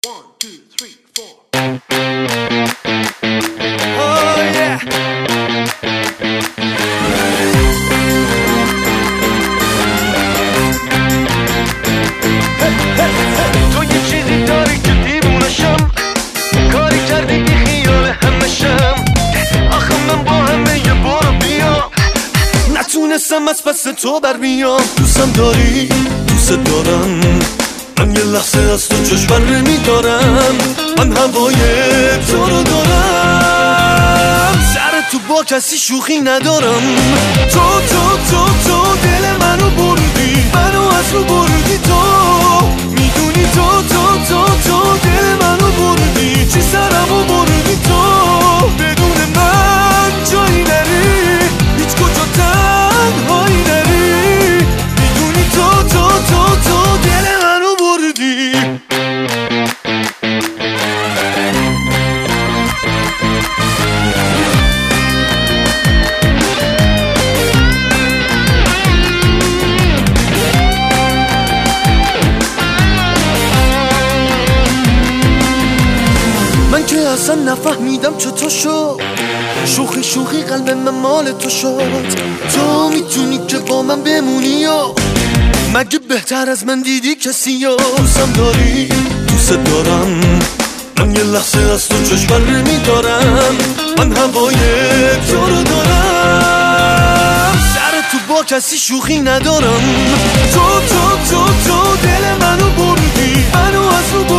تو یه چیزی داری که دیوونشم، کاری کردی بی خیال همشم. آخه من با همه یه برو بیا نتونستم از پس تو بر بیام. دوستم داری، دوست دارم، من یه لحظه از تو جوش بر نمیدارم. من هوای تو رو دارم، سر تو با کسی شوخی ندارم. تو تو تو تو دل منو بردی، منو از رو بردی. تو میدونی تو تو تو تو دل منو بردی، چی سرمو بردی. تو بدون من جایی نری، هیچ کجا تنهایی نری. میدونی تو تو تو تو دل منو بردی. من که اصلا نفهمیدم چطور شد، شوخی شوخی قلب من مال تو شد. تو میتونی که با من بمونی یا مگه بهتر از من دیدی کسی یا؟ دوستم داری، دوست دارم، من یه لحظه از تو جوش بر نمیدارم. من هوای تو رو دارم، سر تو با کسی شوخی ندارم. تو تو تو تو دل منو بردی، منو از رو بردی.